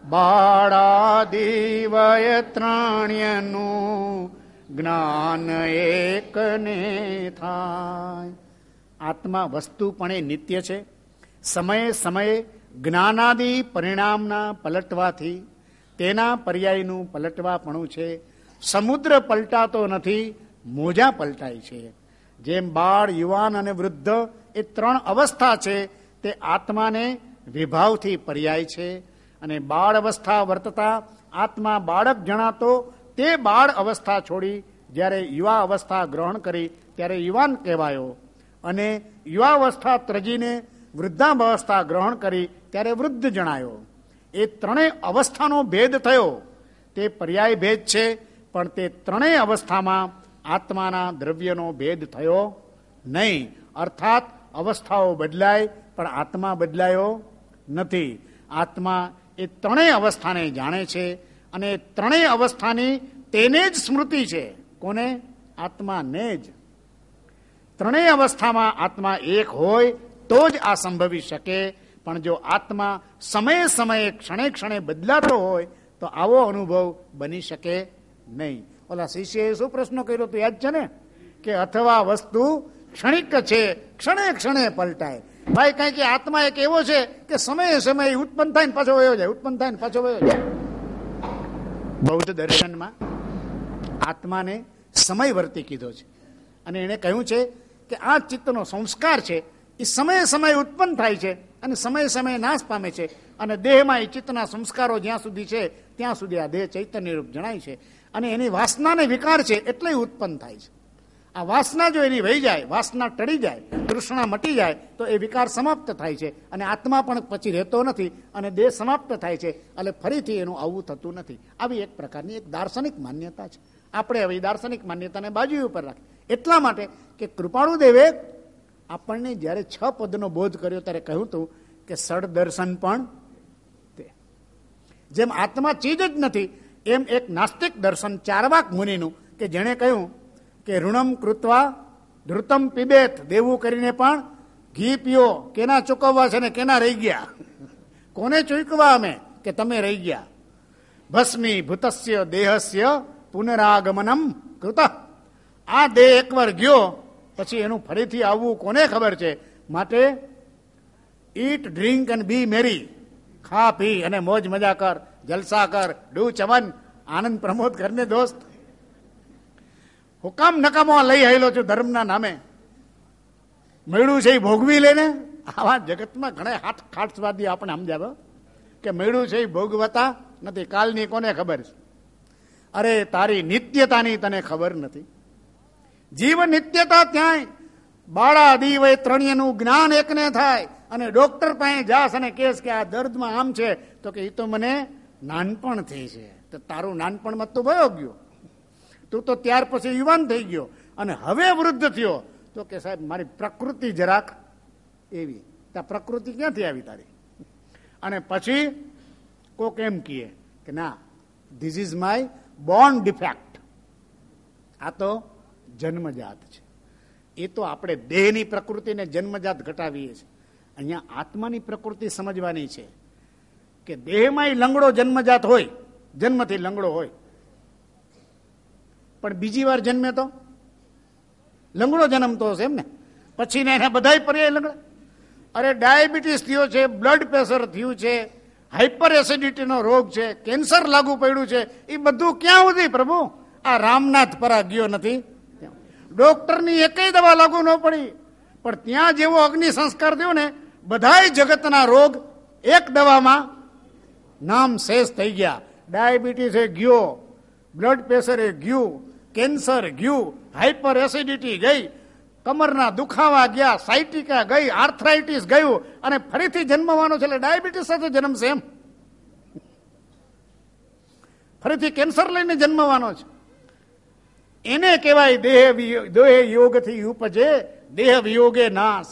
બાળાદિવય ત્રણ્યનું જ્ઞાન એકને થાય. આત્મા વસ્તુપણે નિત્ય છે. સમયે સમયે જ્ઞાનાદિ પરિણામના પલટવાથી તેના પર્યાયનું પલટવાપણું છે. સમુદ્ર પલટાતો નથી, મોજા પલટાય છે. જેમ બાળ, યુવાન અને વૃદ્ધ એ ત્રણ અવસ્થા છે, તે આત્માને વિભાવથી પર્યાય છે. અને બાળ અવસ્થા વર્તતા આત્મા બાળક જણાતો તે બાળ અવસ્થા છોડી જ્યારે યુવા અવસ્થા ગ્રહણ કરી ત્યારે યુવાન કહેવાયો. અને યુવાવસ્થા ત્યજીને વૃદ્ધાવસ્થા ગ્રહણ કરી ત્યારે વૃદ્ધ જણાયો. એ ત્રણેય અવસ્થાનો ભેદ થયો, તે પર્યાય ભેદ છે. પણ તે ત્રણેય અવસ્થામાં આત્માના દ્રવ્યનો ભેદ થયો નહીં. અર્થાત અવસ્થાઓ બદલાય પણ આત્મા બદલાયો નથી. આત્મા એ ત્રણેય અવસ્થાને જાણે છે અને ત્રણેય અવસ્થાની તેને જ સ્મૃતિ છે. કોને? આત્માને જ. ત્રણેય અવસ્થામાં આત્મા એક હોય તો જ આ સંભવી શકે. પણ જો આત્મા સમયે સમયે ક્ષણે ક્ષણે બદલાતો હોય તો આવો અનુભવ બની શકે નહીં. ઓલા શિષ્યએ શું પ્રશ્ન કર્યો તો યાદ છે ને, કે અથવા વસ્તુ ક્ષણિક છે, ક્ષણે ક્ષણે પલટાય. ભાઈ કઈ કે આત્મા એક એવો છે કે સમયે સમયે ઉત્પન્ન થાય ને પાછો વયો જાય, ઉત્પન્ન થાય ને પાછો વયો જાય. બૌદ્ધ દર્શનમાં આત્માને સમયવર્તી કીધો છે. અને એને કહ્યું છે કે આ ચિત્તનો સંસ્કાર છે એ સમયે સમયે ઉત્પન્ન થાય છે અને સમયે સમયે નાશ પામે છે. અને દેહમાં એ ચિત્તના સંસ્કારો જ્યાં સુધી છે ત્યાં સુધી આ દેહ ચૈતન્ય રૂપ જણાય છે. અને એની વાસનાને વિકાર છે એટલે ઉત્પન્ન થાય છે. આ વાસના જો એની વહી જાય, વાસના ટળી જાય, તૃષ્ણા મટી જાય તો એ વિકાર સમાપ્ત થાય છે અને આત્મા પણ પછી રહેતો નથી અને દેહ સમાપ્ત થાય છે. એટલે ફરીથી એનું આવું થતું નથી. આવી એક પ્રકારની એક દાર્શનિક માન્યતા છે. આપણે હવે દાર્શનિક માન્યતાને બાજુ ઉપર રાખીએ. એટલા માટે કે કૃપાળુદેવે આપણને જ્યારે 6 પદનો બોધ કર્યો ત્યારે કહ્યું હતું કે સડ દર્શન પણ તે. જેમ આત્મા ચીજ જ નથી એમ એક નાસ્તિક દર્શન ચારવાક મુનિનું કે જેણે કહ્યું કે ઋણમ કૃત્વા ધૃતમ પીબેત, દેવું કરીને પણ ઘી પીઓ. કેના ચૂકવવા છે ને કેના રહી ગયા? કોને ચૂકવા અમે કે તમે રહી ગયા? ભસ્મી ભૂતસ્ય દેહસ્ય પુનરાગમનમ કૃત. આ દેહ એકવાર ગયો પછી એનું ફરીથી આવવું કોને ખબર છે. માટે ઈટ, ડ્રિંક એન્ડ બી મેરી. ખા પી અને મોજ મજા કર, જલસા કર, ડુ ચમન આનંદ પ્રમોદ કરને દોસ્ત, હુકામ નકામો લઈ આવેલો છું ધર્મના નામે, મળ્યું છે એ ભોગવી લેને. આવા જગતમાં ઘણા હાથ ખાટસ્વાદી આપણે સમજાવો કે મળ્યું છે એ ભોગવતા નથી. કાલની કોને ખબર છે? અરે તારી નિત્યતાની તને ખબર નથી. જીવ નિત્યતા ત્યાંય બાળા દીવય ત્રણેયનું જ્ઞાન એકને થાય અને ડોક્ટર પાસે જાસ અને કહેશ કે આ દર્દમાં આમ છે, તો કે એ તો મને નાનપણથી છે. તો તારું નાનપણમાં તું વયો ગયો, તું તો ત્યાર પછી યુવાન થઈ ગયો અને હવે વૃદ્ધ થયો. તો કે સાહેબ મારી પ્રકૃતિ જરાક એવી. ત્યાં પ્રકૃતિ ક્યાંથી આવી તારી? અને પછી કોક એમ કહે કે ના, this is my born defect. આ તો જન્મજાત છે. એ તો આપણે દેહની પ્રકૃતિને જન્મજાત ઘટાવીએ છીએ. અહીંયા આત્માની પ્રકૃતિ સમજવાની છે કે દેહમાં લંગડો જન્મજાત હોય, જન્મથી લંગડો હોય, પણ બીજી વાર જન્મે તો લંગડો જન્મતો હશે એમ ને, પછી ને એને બધાય પર્યાય લંગડા. અરે ડાયાબિટીસ થયો છે, બ્લડ પ્રેશર થયું છે, હાઇપર એસિડિટીનો રોગ છે, કેન્સર લાગુ પડ્યું છે, એ બધું ક્યાં સુધી પ્રભુ? આ રામનાથ પરા ગયો નથી. ડોક્ટરની એકય દવા લાગુ ન પડી, પણ ત્યાં જેવો અગ્નિ સંસ્કાર થયો ને, બધાય જગતના રોગ એક દવામાં નામ શેષ થઈ ગયા. ડાયાબિટીસ એ ગયો, બ્લડ પ્રેશર એ ગયું, કેન્સર ગયું, હાઇપર એસિડિટી ગઈ, કમરના દુખાવા ગયા, સાયટિકા ગઈ, આર્થરાઇટિસ ગયું, અને ફરીથી જન્મવાનો છે. એટલે ડાયાબિટીસ સાથે જન્મશે એમ, ફરીથી કેન્સર લઈને જન્મવાનો છે. એને કહેવાય દેહ યોગથી ઉપજે દેહ વિયોગે નાશ.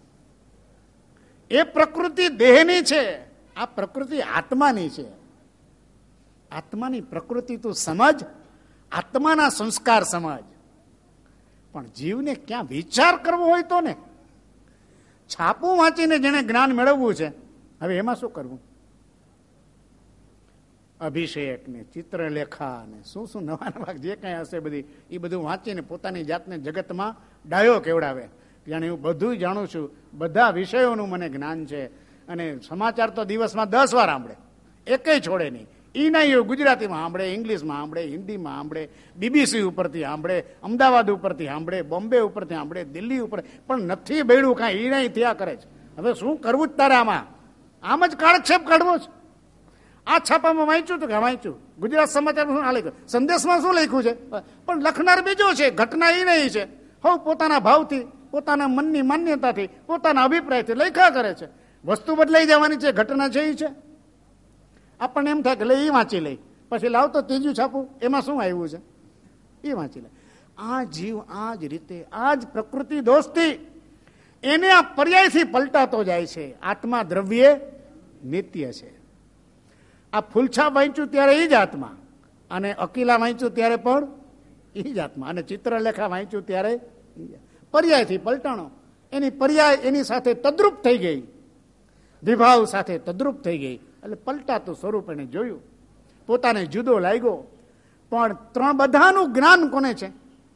એ પ્રકૃતિ દેહની છે, આ પ્રકૃતિ આત્માની છે. આત્માની પ્રકૃતિ તું સમજ, આત્માના સંસ્કાર સમજ. પણ જીવને ક્યાં વિચાર કરવો હોય તો ને, છાપું વાંચીને જેને જ્ઞાન મેળવવું છે, હવે એમાં શું કરવું? અભિષેક ને ચિત્રલેખા ને શું શું નવા નવા જે કઈ હશે બધી, એ બધું વાંચીને પોતાની જાતને જગતમાં ડાયો કેવડાવે. જાણે હું બધું જાણું છું, બધા વિષયોનું મને જ્ઞાન છે, અને સમાચાર તો દિવસમાં 10 વાર સાંભળે, એકેય છોડે નહીં. એ નહીં ગુજરાતીમાં સાંભળે, ઇંગ્લિશમાં સાંભળે, હિન્દીમાં સાંભળે, બીબીસી ઉપરથી સાંભળે, અમદાવાદ ઉપરથી સાંભળે, બોમ્બે ઉપરથી સાંભળે, દિલ્હી ઉપર, પણ નથી બેડ્યું કાંઈ. એ નહીં થયા કરે છે. હવે શું કરવું જ તારે આમાં? આમ જ કાળક્ષેપ કાઢવો છે. આ છાપામાં વાંચ્યું તો કે વાંચ્યું, ગુજરાત સમાચારમાં શું લખ્યું, સંદેશમાં શું લખ્યું છે, પણ લખનાર બીજો છે, ઘટના એ નહીં છે. હવે પોતાના ભાવથી, પોતાના મનની માન્યતાથી, પોતાના અભિપ્રાયથી લખ્યા કરે છે. વસ્તુ બદલાઈ જવાની છે, ઘટના છે એ છે. આપણને એમ થાય કે લે એ વાંચી લઈ, પછી લાવતો ત્રીજું છાપું, એમાં શું આવ્યું છે એ વાંચી લે. આ જીવ આ જ રીતે, આ જ પ્રકૃતિ દોસ્તી, એને આ પર્યાયથી પલટાતો જાય છે. આત્મા દ્રવ્ય નિત્ય છે. આ ફૂલછાપ વાંચ્યું ત્યારે એ જ આત્મા, અને અકીલા વાંચ્યું ત્યારે પણ એ જ આત્મા, અને ચિત્રલેખા વાંચ્યું ત્યારે પર્યાયથી પલટાણો. એની પર્યાય એની સાથે તદ્રુપ થઈ ગઈ, વિભાવ સાથે તદ્રુપ થઈ ગઈ, એટલે પલટાતું સ્વરૂપ એને જોયું, પોતાને જુદો લાગ્યો. પણ બધાનું જ્ઞાન કોને છે?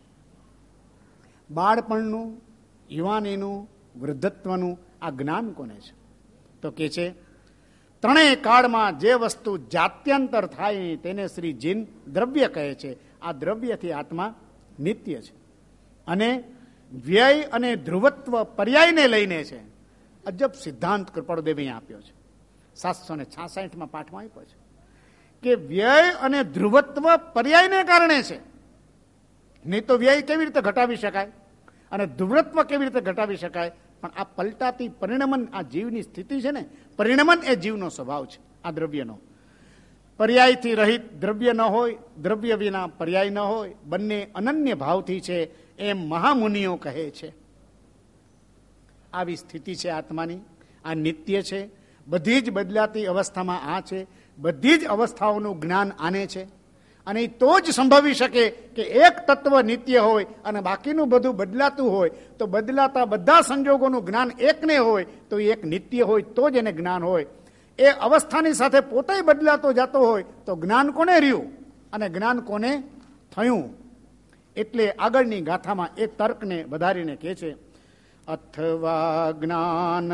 બાળપણનું, યુવાનીનું, વૃદ્ધત્વનું આ જ્ઞાન કોને છે? તો કે છે ત્રણેય કાળમાં જે વસ્તુ જાત્યંતર થાય તેને શ્રી જીન દ્રવ્ય કહે છે. આ દ્રવ્યથી આત્મા નિત્ય છે, અને વ્યય અને ધ્રુવત્વ પર્યાયને લઈને છે. અજબ સિદ્ધાંત કૃપાળુદેવે આપ્યો છે, 766માં પાઠમાં આપ્યો છે કે વ્યય અને ધ્રુવત્વ પર્યાયને કારણે છે. નહીં તો વ્યય કેવી રીતે ઘટાવી શકાય અને ધ્રુવત્વ કેવી રીતે ઘટાવી શકાય? પણ આ પલટાતી પરિણમન, આ જીવની સ્થિતિ છે ને, પરિણમન એ જીવનો સ્વભાવ છે. આ દ્રવ્યનો પર્યાયથી રહિત દ્રવ્ય ન હોય, દ્રવ્ય વિના પર્યાય ન હોય, બંને અનન્ય ભાવથી છે, એમ મહામુનિઓ કહે છે. આવી સ્થિતિ છે આત્માની. આ નિત્ય છે, બધી જ બદલાતી અવસ્થામાં આ છે, બધી જ અવસ્થાઓનું જ્ઞાન આને છે. અને તો જ સંભવી શકે કે એક તત્વ નિત્ય હોય અને બાકીનું બધું બદલાતું હોય, તો બદલાતા બધા સંજોગોનું જ્ઞાન એકને હોય તો એ એક નિત્ય હોય, તો જ એને જ્ઞાન હોય. એ અવસ્થાની સાથે પોતે બદલાતો જતો હોય તો જ્ઞાન કોને રહ્યું અને જ્ઞાન કોને થયું? એટલે આગળની ગાથામાં એ તર્કને વધારીને કહે છે, અથવા જ્ઞાન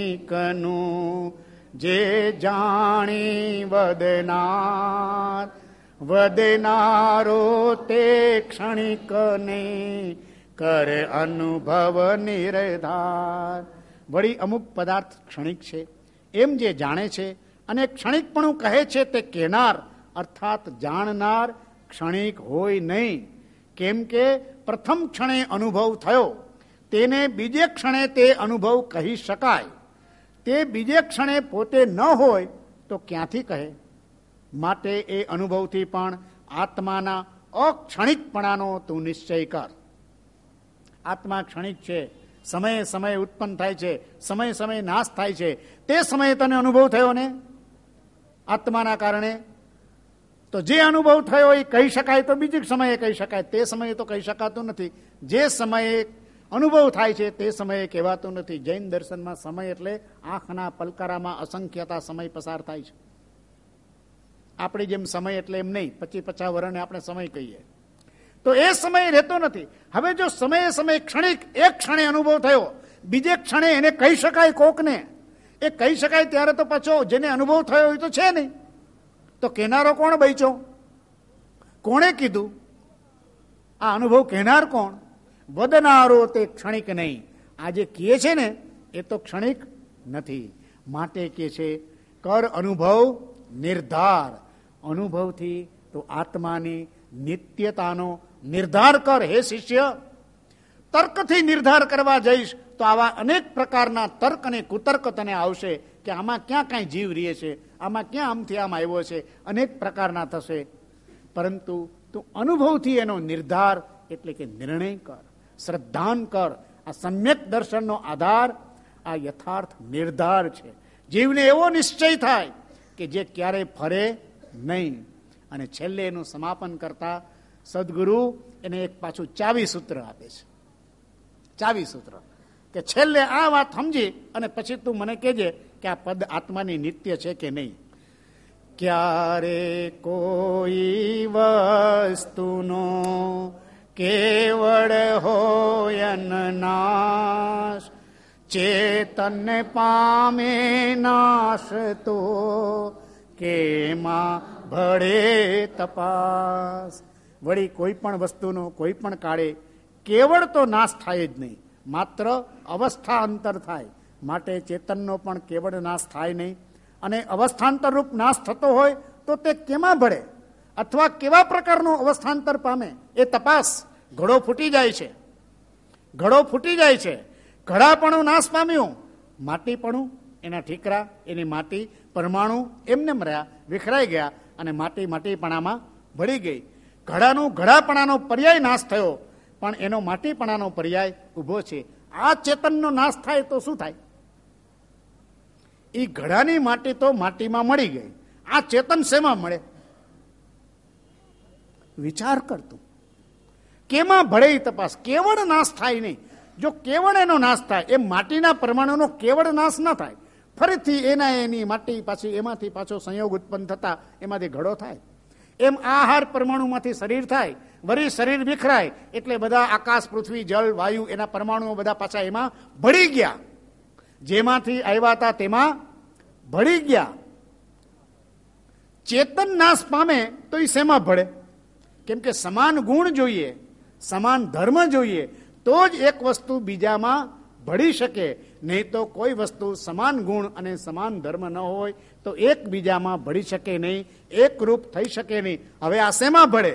ક્ષણિકનું જે જાણી વદનાર વધનારો તે ક્ષણિક નહીં, કરે અનુભવ નિર્ધાર. વળી અમુક પદાર્થ ક્ષણિક છે એમ જે જાણે છે, અને ક્ષણિકપણું કહે છે તે કહેનાર અર્થાત જાણનાર ક્ષણિક હોય નહીં. કેમ કે પ્રથમ ક્ષણે અનુભવ થયો તેને બીજે ક્ષણે તે અનુભવ કહી શકાય. તે બીજે ક્ષણે પોતે ન હોય તો ક્યાંથી કહે? માટે એ અનુભવથી પણ આત્માના અક્ષણિકપણાનો તું નિશ્ચય કર. આત્મા ક્ષણિક છે, સમયે સમયે ઉત્પન્ન થાય છે, સમયે સમયે નાશ થાય છે. તે સમયે તને અનુભવ થયો ને આત્માના કારણે, તો જે અનુભવ થયો એ કહી શકાય તો બીજી સમયે કહી શકાય, તે સમયે તો કહી શકાતું નથી. જે સમયે અનુભવ થાય છે તે સમયે કહેવાતું નથી. જૈન દર્શનમાં સમય એટલે આંખના પલકારામાં અસંખ્યતા સમય પસાર થાય છે. આપણી જેમ સમય એટલે એમ નહીં 25-50 વર્ષને આપણે સમય કહીએ તો એ સમય રહેતો નથી. હવે જો સમયે સમયે ક્ષણિક એક ક્ષણે અનુભવ થયો, બીજે ક્ષણે એને કહી શકાય કોકને, એ કહી શકાય ત્યારે તો પાછો જેને અનુભવ થયો એ તો છે નહીં. તો કહેનારો કોણ બચ્યો? કોણે કીધું? આ અનુભવ કહેનાર કોણ? વધનારો તે ક્ષણિક નહીં. આ જે કહે છે ને એ તો ક્ષણિક નથી. માટે કહે છે કર અનુભવ નિર્ધાર. અનુભવથી તો આત્માની નિત્યતાનો નિર્ધાર કર. હે શિષ્ય, તર્કથી નિર્ધાર કરવા જઈશ તો આવા અનેક પ્રકારના તર્ક અને કુતર્ક તને આવશે કે આમાં ક્યાં કાંઈ જીવ રહે છે, આમાં ક્યાં આમથી આમ આવ્યો છે, અનેક પ્રકારના થશે. પરંતુ તું અનુભવથી એનો નિર્ધાર એટલે કે નિર્ણય કર, શ્રદ્ધાન કર. આ સમ્યક દર્શનનો આધાર આ યથાર્થ નિર્ધાર છે. જીવને એવો નિશ્ચય થાય કે જે ક્યારેય ફરે નહીં. અને છેલ્લે એનું સમાપન કરતા સદગુરુ એને એક પાછું ચાવી સૂત્ર આપે છે. ચાવી સૂત્ર કે છેલ્લે આ વાત સમજી અને પછી તું મને કહેજે કે આ પદ આત્માની નિત્ય છે કે નહીં. ક્યારે કોઈ વસ્તુનો કેવળ હોય નાશ, ચેતન પામે નાશ તો કેમાં ભળે તપાસ. વળી કોઈ પણ વસ્તુનો કોઈ પણ કાળે કેવળ તો નાશ થાય જ નહીં, માત્ર અવસ્થા અંતર થાય. માટે ચેતનનો પણ કેવળ નાશ થાય નહીં. અને અવસ્થાંતર રૂપ નાશ થતો હોય તો તે કેમાં ભળે અથવા કેવા પ્રકારનું અવસ્થાંતર પામે એ તપાસ. ઘડો ફૂટી જાય છે, ઘડો ફૂટી જાય છે, ઘડાપણું નાશ પામ્યું, માટીપણું એના ઠીકરા, એની માટી પરમાણુ એમને રહ્યા, વિખરાઈ ગયા અને માટીપણામાં ભળી ગઈ. ઘડાનું ઘડાપણાનો પર્યાય નાશ થયો, પણ એનો માટીપણાનો પર્યાય ઊભો છે. આ ચેતનનો નાશ થાય તો શું થાય? એ ઘડાની માટી તો માટીમાં મળી ગઈ, આ ચેતન શેમાં મળે? વિચાર કરતું કેમાં ભળે તપાસ. કેવળ નાશ થાય નહીં. જો કેવળ એનો નાશ થાય, એ માટીના પરમાણુનો કેવળ નાશ ન થાય, ફરીથી એની માટી પાછી એમાંથી પાછો સંયોગ ઉત્પન્ન થતા એમાંથી ઘડો થાય. એમ આહાર પરમાણુમાંથી શરીર થાય, વળી શરીર વિખરાય એટલે બધા આકાશ, પૃથ્વી, જળ, વાયુ એના પરમાણુઓ બધા પાછા એમાં ભળી ગયા. જેમાંથી આવ્યા હતા તેમાં ભળી ગયા. ચેતન નાશ પામે તો એ શેમાં ભળે? કેમ કે સમાન ગુણ જોઈએ, સમાન ધર્મ જોઈએ, તો જ એક વસ્તુ બીજામાં ભળી શકે. નહીં તો કોઈ વસ્તુ સમાન ગુણ અને સમાન ધર્મ ન હોય તો એકબીજામાં ભળી શકે નહીં, એક રૂપ થઈ શકે નહીં. હવે આ શેમાં ભળે?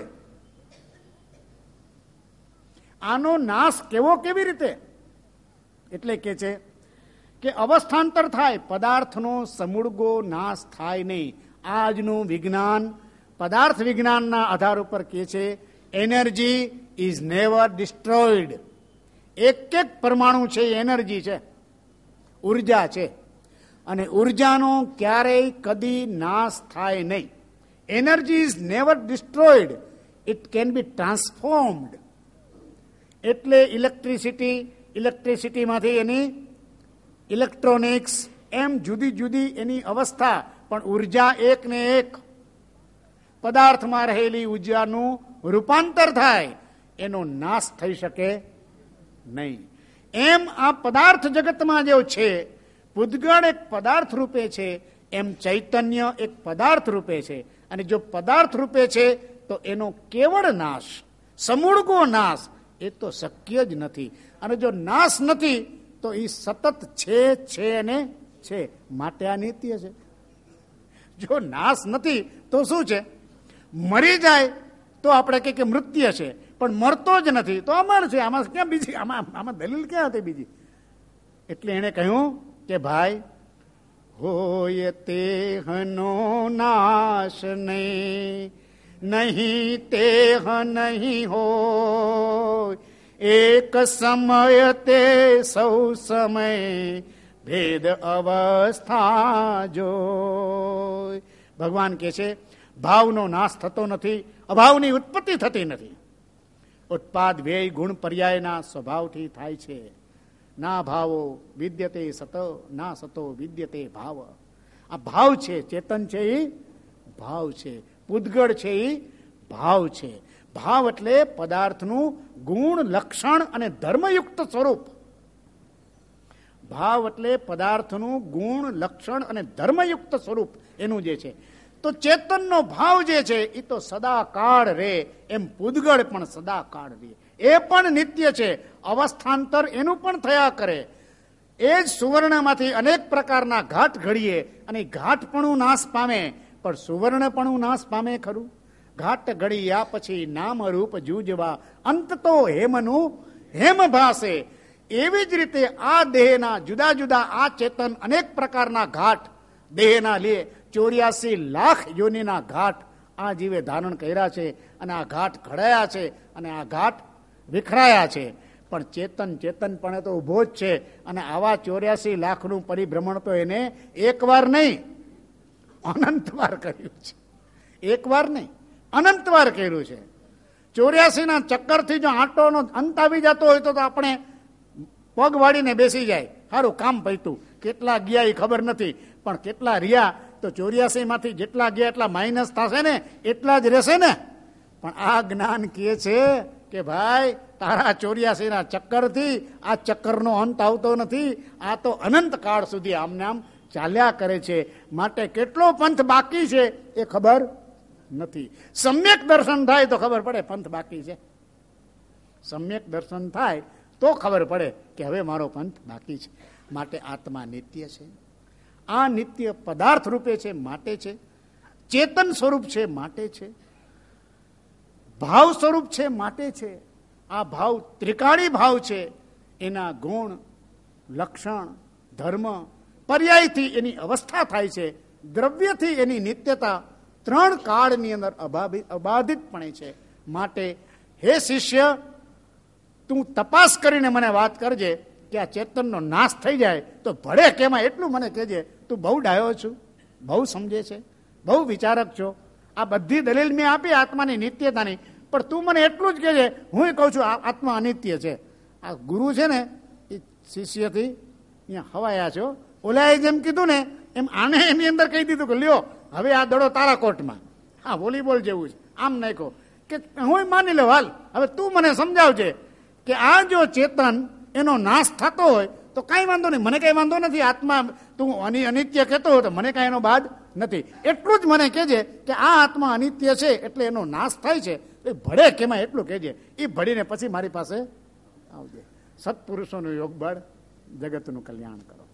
આનો નાશ કેવો, કેવી રીતે? એટલે કે છે કે અવસ્થાંતર થાય, પદાર્થનો સમૂળગો નાશ થાય નહીં. આજનું વિજ્ઞાન પદાર્થ વિજ્ઞાનના આધાર ઉપર કહે છે એનર્જી ઇઝ નેવર ડિસ્ટ્રોઈડ. એક એક પરમાણુ છે એ એનર્જી છે, ઉર્જા છે, અને ઉર્જાનો ક્યારેય કદી નાશ થાય નહીં. Energy is never destroyed, it can be transformed. એટલે ઇલેક્ટ્રિસિટીમાંથી એની ઇલેક્ટ્રોનિક્સ એમ જુદી જુદી એની અવસ્થા, પણ ઉર્જા એક ને એક. પદાર્થમાં રહેલી ઉર્જાનું રૂપાંતર થાય, એનો નાશ થઈ શકે નહીં. એમ આ પદાર્થ જગતમાં જે છે, પૂતગળ એક પદાર્થ રૂપે છે, એમ ચૈતન્ય એક પદાર્થ રૂપે છે. અને જો પદાર્થ રૂપે છે તો એનો કેવળ નાશ, સમૂળગો નાશ એ તો શક્ય જ નથી. અને જો નાશ નથી તો એ સતત છે અને છે, માટે આ નિત્ય છે. જો નાશ નથી તો શું છે? મરી જાય તો આપણે કહીએ કે મૃત્યુ છે, પણ મરતો જ નથી તો અમર છે. આમાં ક્યાં બીજી, આમાં દલીલ ક્યાં હતી બીજી? એટલે એણે કહ્યું કે ભાઈ, હોય તેહનો નાશ નહીં તેહ નહીં હોય, એક સમય તે સૌ સમય ભેદ અવસ્થા જોય. ભગવાન કહે છે ભાવનો નાશ થતો નથી, અભાવની ઉત્પત્તિ થતી નથી. ઉત્પાદ વ્યય ગુણ પર્યાયના સ્વભાવથી થાય છે. ના ભાવો વિદ્યતે સત, ના સતો વિદ્યતે ભાવ. આ ભાવ છે, ચેતન છે એ ભાવ છે, પૂદગળ છે એ ભાવ છે. ભાવ એટલે પદાર્થનું ગુણ, લક્ષણ અને ધર્મયુક્ત સ્વરૂપ. ભાવ એટલે પદાર્થનું ગુણ, લક્ષણ અને ધર્મયુક્ત સ્વરૂપ એનું જે છે. તો ચેતનનો ભાવ જે છે એ તો સદાકાળ રહે, એમ પૂદગળ પણ સદાકાળ રહે, એ પણ નિત્ય છે. અવસ્થાંતર એનું પણ થયા કરે. એ જ સુવર્ણમાંથી અનેક પ્રકારના ઘાટ ઘડીએ અને ઘાટપણું નાશ પામે, પણ સુવર્ણપણું નાશ પામે ખરું? ઘાટ ઘડ્યા પછી નામ રૂપ જૂજવા, અંત તો હેમનું હેમ ભાસે. એવી જ રીતે આ દેહના જુદા જુદા આ ચેતન અનેક પ્રકારના ઘાટ દેહના લે, 84 લાખ યોનિના ઘાટ આ જીવે ધારણ કર્યા છે, અને આ ઘાટ ઘડાયા છે, અને આ ઘાટ વિખરાયા છે. પણ ચેતનપણે તો ઉભો જ છે. અને આવા 84 લાખનું પરિભ્રમણ તો એને એક વાર નહીં, અનંત વાર કર્યું છે. એક વાર નહીં, અનંત વાર કર્યું છે. 84ના ચક્કરથી જો આંટોનો અંત આવી જતો હોય તો આપણે પગ વાળીને બેસી જાય, સારું કામ પૈતું. કેટલા ગયા એ ખબર નથી, પણ કેટલા રહ્યા તો 84માંથી જેટલા ગયા એટલા માઇનસ થશે ને, એટલા જ રહેશે ને. પણ આ જ્ઞાન કહે છે કે ભાઈ, તારા 84ના ચક્કરથી આ ચક્કરનો અંત આવતો નથી. આ તો અનંત કાળ સુધી આમને આમ ચાલ્યા કરે છે. માટે કેટલો પંથ બાકી છે એ ખબર નથી. સમ્યક દર્શન થાય તો ખબર પડે પંથ બાકી છે. સમ્યક દર્શન થાય તો ખબર પડે કે હવે મારો પંથ બાકી છે. માટે આત્મા નિત્ય છે. આ નિત્ય પદાર્થ રૂપે છે માટે છે, ચેતન સ્વરૂપ છે માટે છે, ભાવ સ્વરૂપ છે માટે છે. આ ભાવ ત્રિકાળી ભાવ છે. એના ગુણ, લક્ષણ, ધર્મ, પર્યાયથી એની અવસ્થા થાય છે, દ્રવ્યથી એની નિત્યતા, ત્રણ કાળની અંદર અબાધિતપણે છે. માટે હે શિષ્ય, તું તપાસ કરીને મને વાત કરજે કે આ ચેતનનો નાશ થઈ જાય તો ભળે કેમાં, એટલું મને કહેજે. તું બહુ ડાયો છું, બહુ સમજે છે, બહુ વિચારક છો. આ બધી દલીલ મેં આપી આત્માની નિત્યતાની, પણ તું મને એટલું જ કહેજે. હું કહું છું આત્મા અનિત્ય છે. આ ગુરુ છે ને એ શિષ્યથી અહીંયા હવાયા છો. ઓલાએ જેમ કીધું ને એમ આને એની અંદર કહી દીધું કે લ્યો હવે આ દડો તારા કોર્ટમાં. હા, વોલીબોલ જેવું છે. આમ નાખો કે હું માની લો, હાલ હવે તું મને સમજાવજે કે આ જો ચેતન એનો નાશ થતો હોય તો કાંઈ વાંધો નહીં, મને કાંઈ વાંધો નથી. આત્મા તું અનિત્ય કહેતો હોય તો મને કાંઈ એનો બાદ નથી. એટલું જ મને કહેજે કે આ આત્મા અનિત્ય છે એટલે એનો નાશ થાય છે. એ ભળે કેમાં એટલું કહેજે. એ ભળીને પછી મારી પાસે આવજે. સત્પુરુષોનું યોગ બળ જગતનું કલ્યાણ કરો.